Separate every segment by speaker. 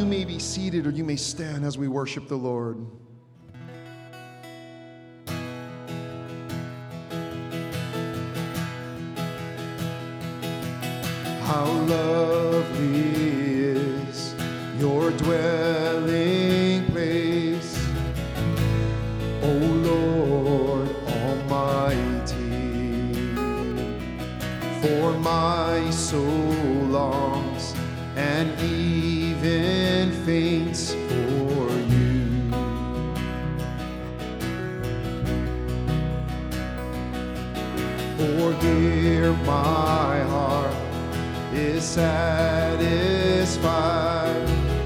Speaker 1: may be seated or you may stand as we worship the Lord. How lovely is your dwelling place, O Lord Almighty. For my soul longs and even faints for you. For here my heart is satisfied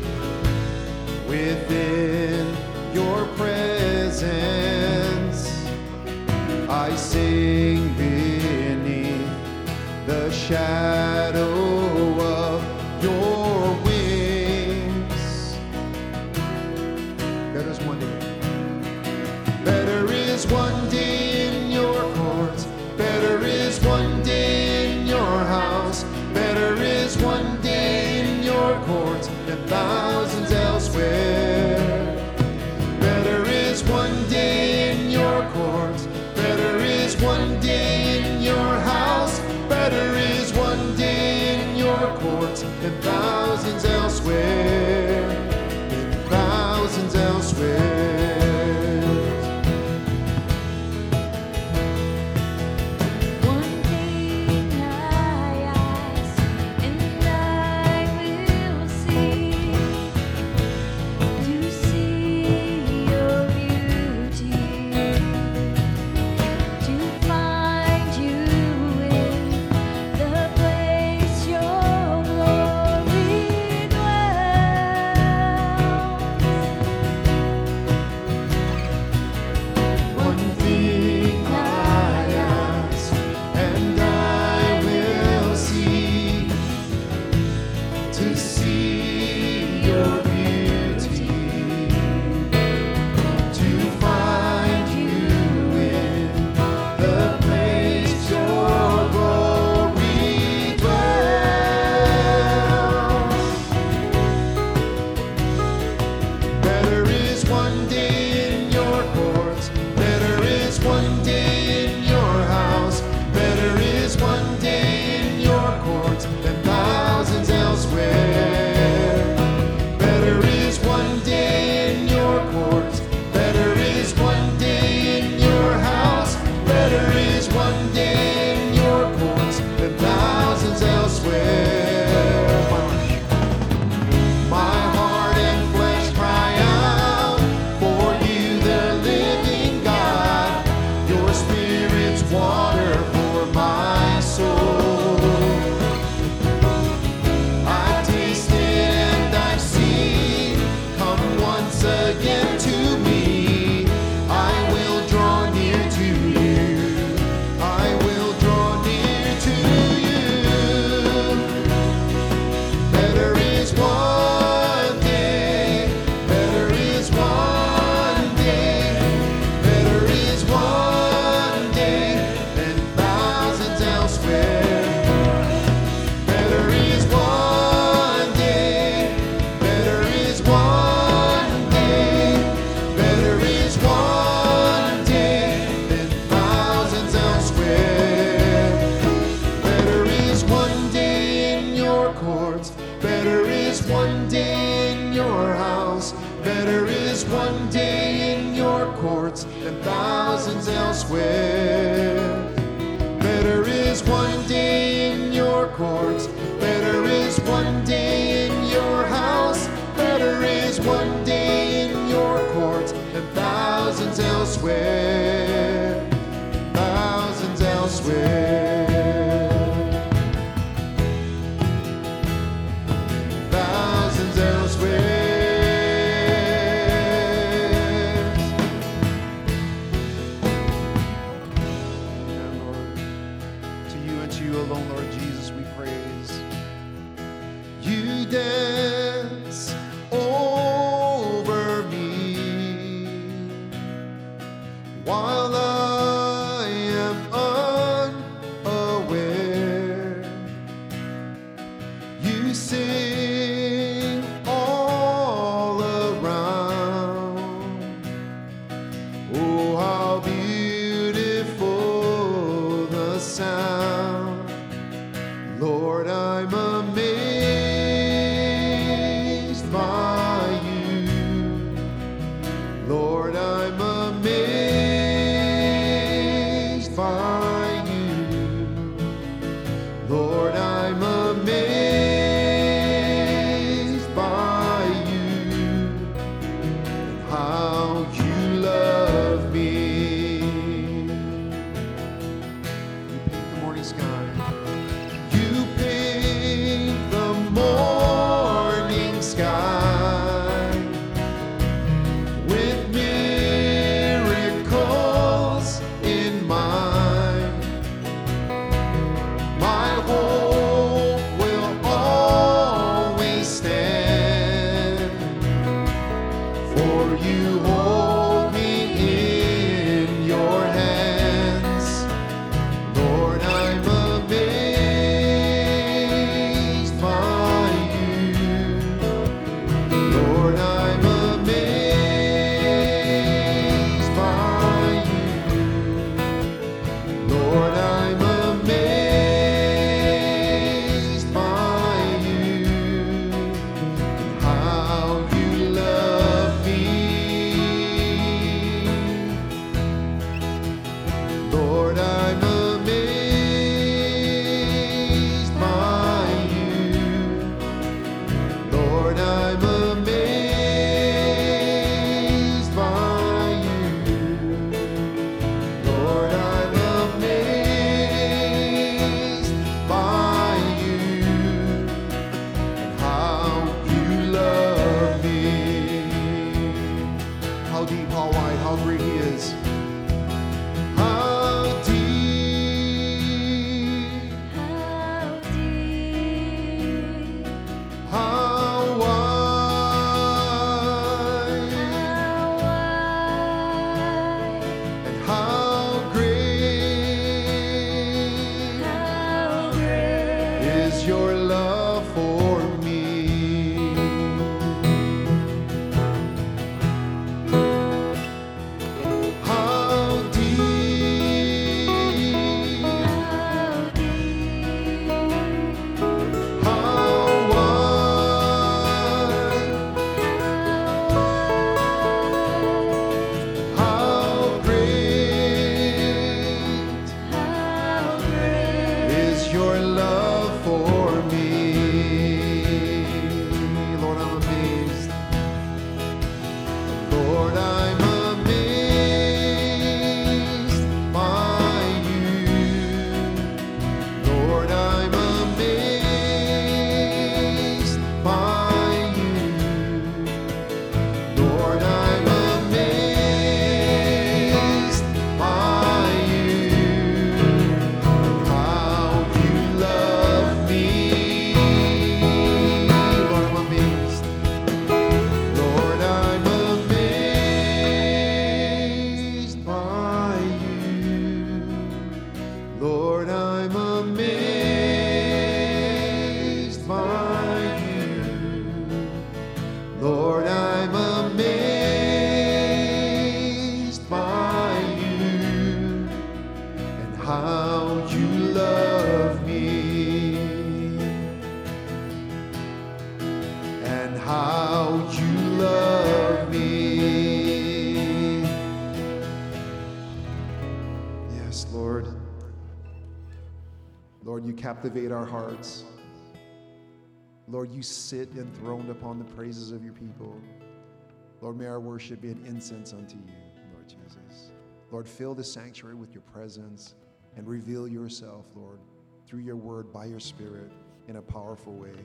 Speaker 1: within your presence. I sing beneath the shadow of your wings. Better is one day. Better is one day in your courts. Better is one day in your house. Better is one day in your courts than thousands elsewhere. Better is one day in your courts. Better is one day in your house. Better is one day in your courts than thousands elsewhere. Than thousands elsewhere. you hold me in your hands. Lord, I'm amazed by you. Lord, I'm amazed by you. Lord, I'm amazed by you. How you love me. Lord, I'm amazed by you. Lord, I'm amazed by you. Lord, I'm amazed by you. And how you love me. How deep, how wide, how great he is. How deep, how wide, and how great is your love for me. How deep, how wide, how great is your love for me. Lord, I'm amazed. Lord, I'm amazed by you. Lord, I'm amazed by you. Lord, I'm amazed by you. How you love me. Lord, I'm amazed. Lord, I'm amazed by you. Lord, I'm amazed by you. Lord, I'm amazed by you. And how you love me. And how you love me. Yes, Lord. Lord, you captivate our hearts. Lord, you sit enthroned upon the praises of your people. Lord, may our worship be an incense unto you, Lord Jesus. Lord, fill the sanctuary with your presence and reveal yourself, Lord, through your word, by your Spirit, in a powerful way.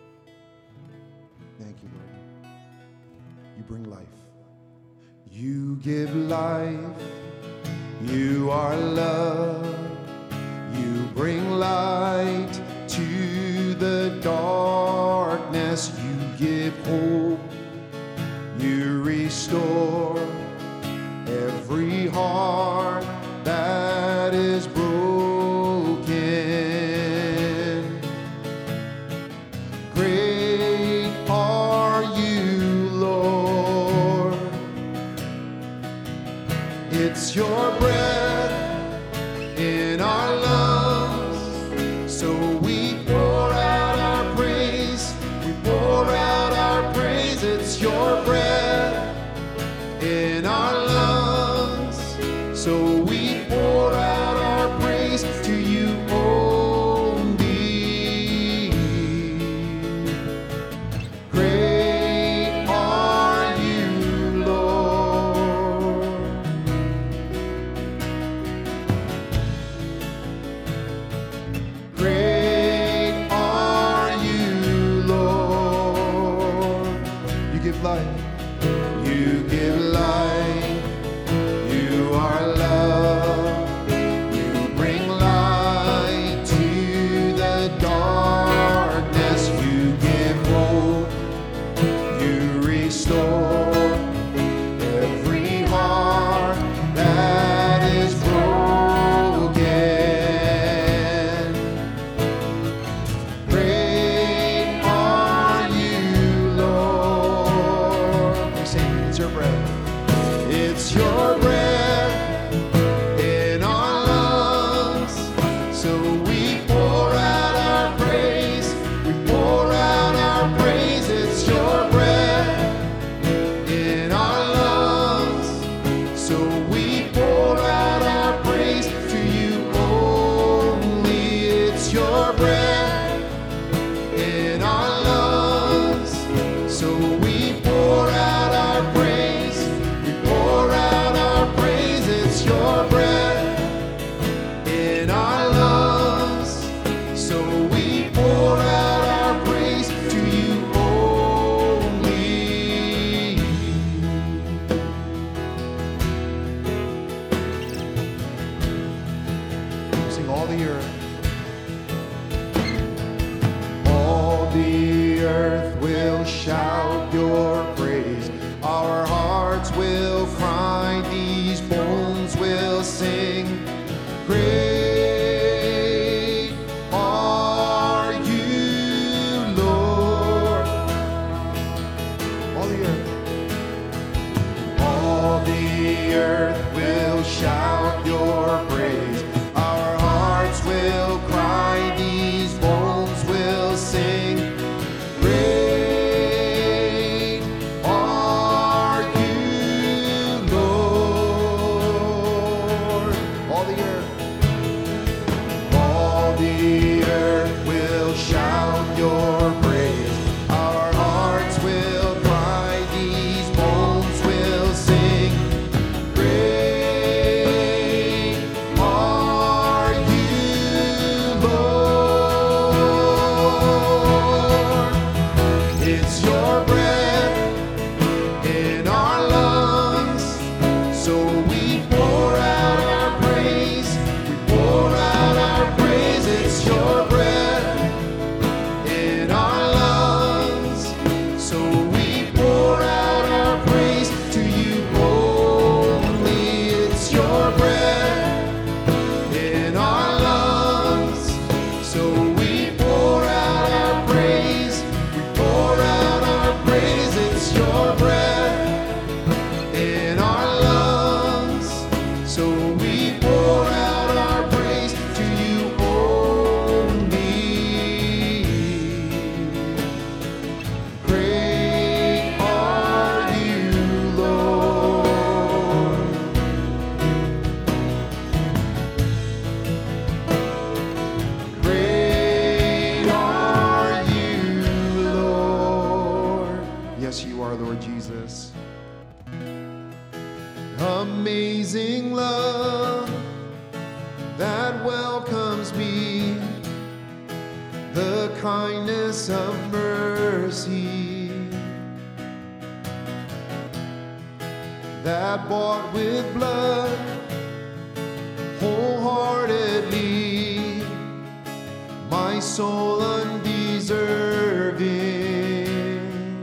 Speaker 1: Thank you, Lord. You bring life. You give life. You are love. You bring light to the darkness. You give hope. You restore every heart that is broken. Great are you, Lord. It's your breath in our lungs, so we pour out our praise. We pour out our praise. It's your breath in our lungs, so we pour out our praise to you only. Great are you, Lord. Great are you, Lord. You give life. You give life. You are love. You bring light to the darkness. You give hope. You restore is your breath. It's your breath in our lungs. So we pour out our praise. We pour out our praise. It's your breath in our lungs. So we pour out our praise to you only. It's your breath in our lungs. So we pour out our praise. We pour out our praise. It's your breath in our lungs. So we pour out our praise to you only. Sing all the earth. All the earth will shout your praise. Our hearts will cry. These bones will sing. Great are you, Lord. All the earth. All the earth will shout your praise. Our hearts will cry. These bones will sing. Great are you, Lord. All the earth. All the earth will shout your praise. Our hearts will cry. These bones will sing. Great are you, Lord. It's your breath in our lungs. So we pour out our praise. We pour out our praise. It's your breath in our lungs. So we pour out our praise to you only. It's your breath in our lungs. So we pour out our praise. We pour out our praise. It's your breath in our lungs. So we pour out our praise to you only. Great are you, Lord. Great are you, Lord. Yes, you are, Lord Jesus. Amazing love that welcomes me, the kindness of mercy that bought with blood wholeheartedly my soul undeserving.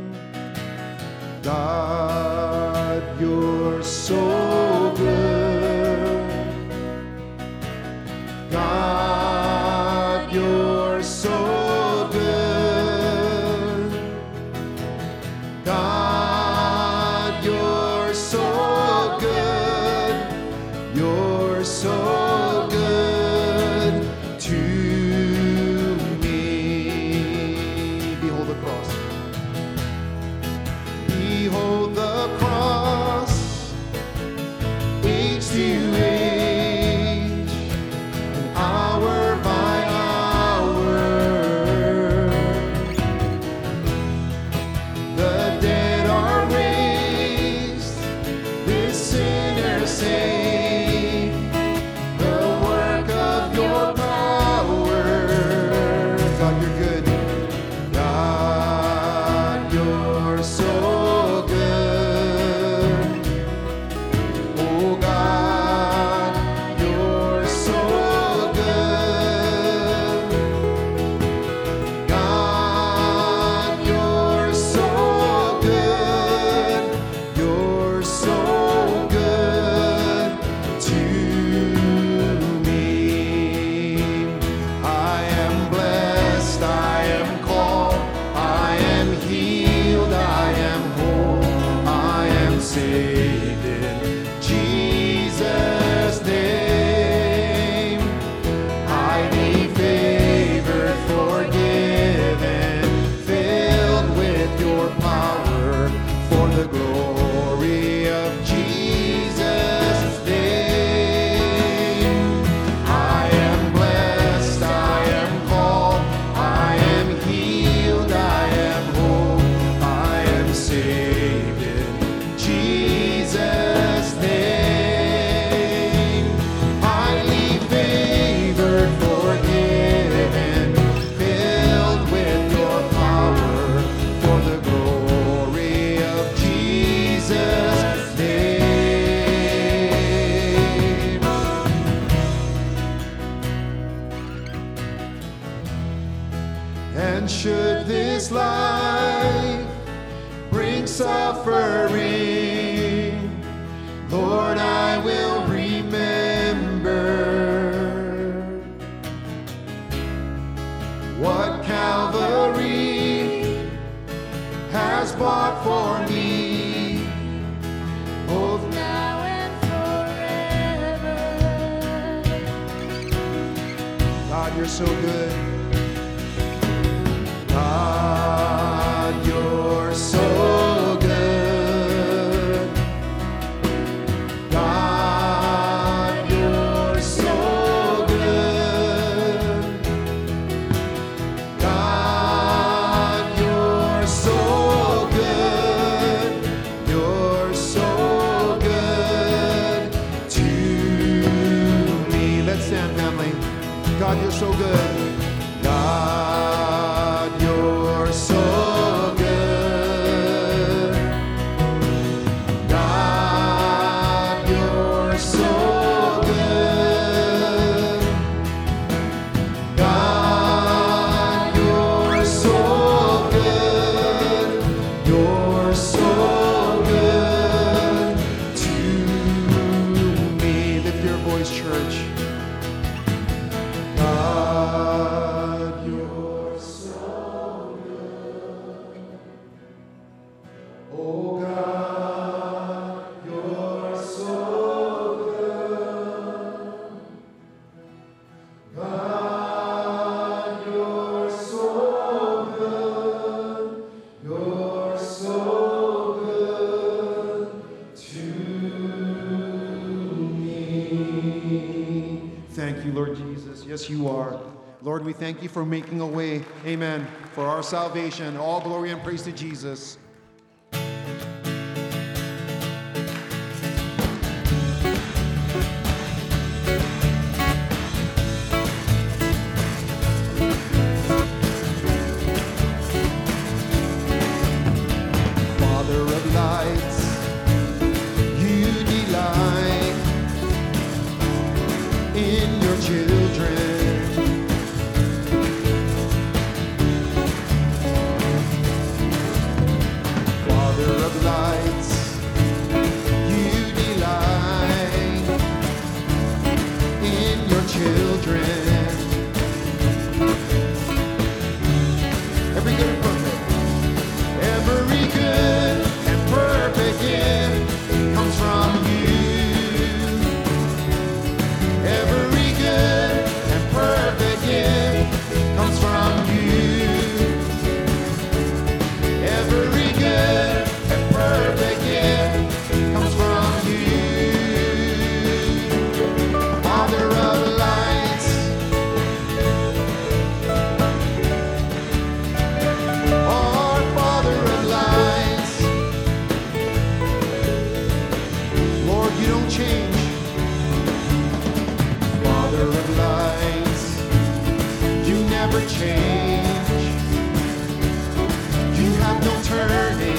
Speaker 1: God, you're so good. God, you're so good. God, you're so good. You're so good to me. Behold the cross. Behold the cross. saved in Jesus' name. Highly favored, forgiven, filled with your power for the glory of Jesus' name. I am blessed, I am called, I am healed, I am whole, I am saved in Jesus' name. Highly favored, forgiven, filled with your power for the glory of Jesus' name. And should this life bring suffering, Lord, I will remember what Calvary has bought for me, both now and forever. God, you're so good. God, you're so good. God, you're so good. God, you're so good. You're so good to me. Let's stand, family. God, you're so good. God, you're so good. God, you're so good. God, you're so good. You're so good to me. Lift your voice, church. God, you're so good. Oh God, you're so good. God, you're so good. You're so good to me. Thank you, Lord Jesus. Yes, you are. Lord, we thank you for making a way, amen, for our salvation. All glory and praise to Jesus. Father of lights, you delight in your children. Father of lights, you delight in your children. Every good and perfect, every good and perfect gift comes from you. Every good and perfect gift comes from you. Every good and perfect gift comes from you. Father of lights, our Father of lights, Lord, you don't change. Father of lights, you never change. You have no turning